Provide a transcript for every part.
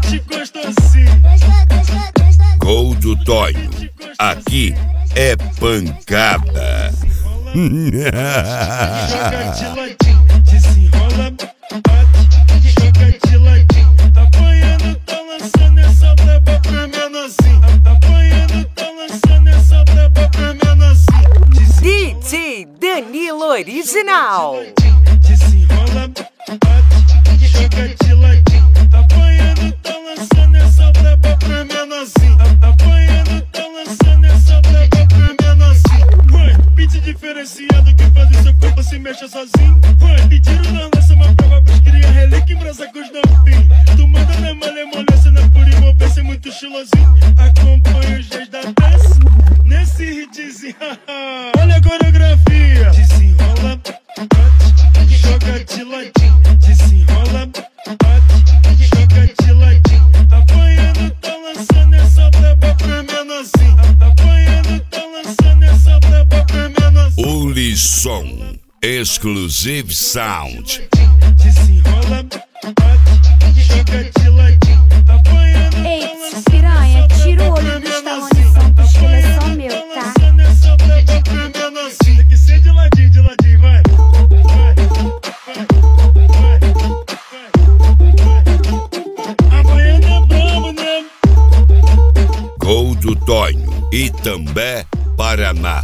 te gosto assim. Gol do Tonho, aqui é pancada. Joga de ladinho, desenrola, bate, joga de ladinho. Tá apanhando, tá lançando essa braba pra menorzinho. Tá apanhando, tá lançando essa braba pra menorzinho. DJ Danilo Original. Desenrola, bate, joga de ladinho. Tá apanhando, tá lançando essa braba pra menorzinho. Tá apanhando, tá lançando essa braba pra menorzinho. Vai, beat diferenciado que faz o seu corpo se mexa sozinho. Vai, pediram na lança uma prova pros cria relíquia em brasa com os novinhos. Tu manda na malemolência, na pura envolvência, muito estilosinho. Acompanha os dias da dança nesse hitzinho. Olha a coreografia. Desenrola, bate, joga de ladinho. Desenrola, bate, joga de ladinho. Tá apanhando, tá lançando essa braba pra menorzinho. Tá apanhando, tá lançando essa braba pra menorzinho. Ulisson Exclusive Sound. Desenrola, bate, joga de ladinho. Tá apanhando, Ei, tá lançando piranha, essa tira o braba olho pra do Estão menorzinho. Santos, que ele é só Apanhando, meu, tá tá? lançando essa braba pra menorzinho. Tem que ser de ladinho, vai. Vai. Amanhã é brabo, né? Gol do Tonho, Itambé, Paraná.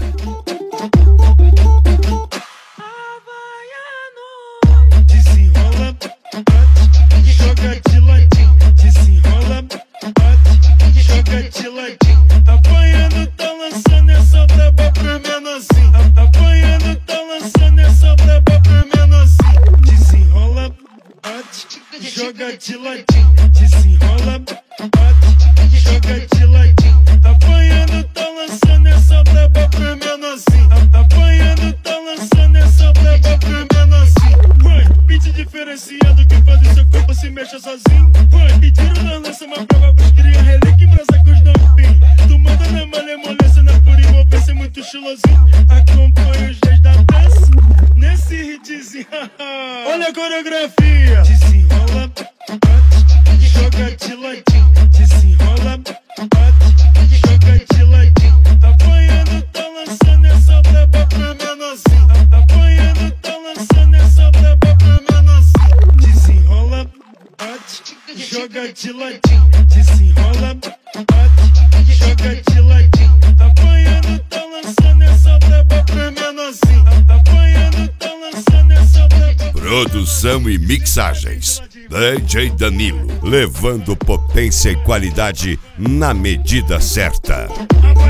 Desenrola, bate, joga de ladinho. Desenrola, bate, joga de ladinho. Tá apanhando, tá lançando essa braba pra menorzinho. Tá apanhando, tá lançando essa braba pra menorzinho. Desenrola, bate, joga de ladinho. Desenrola, bate, joga de ladinho. Tá apanhando, tá lançando essa braba pra menorzinho. Tá apanhando, tá lançando essa braba pra menorzinho. Vai, beat diferenciado que faz o seu corpo se mexa sozinho. Vai, pediram na lança uma prova pros cria relíquia em brasa com os novinhos. Tu manda na malemolência, na pura envolvência, muito estilosinho. Acompanha os dias da dança nesse hitzinho. Olha a coreografia. Desenrola, bate, joga de ladinho. Desenrola, bate, joga de ladinho. Tá apanhando, tá lançando essa braba pra menorzinho. Tá apanhando, tá lançando essa braba pra menorzinho. Desenrola, bate, joga de ladinho. Desenrola, bate, joga de ladinho. Tá apanhando, tá lançando essa braba pra menorzinho. Tá apanhando, tá lançando essa braba. Produção e mixagens, DJ Danilo, levando potência e qualidade na medida certa.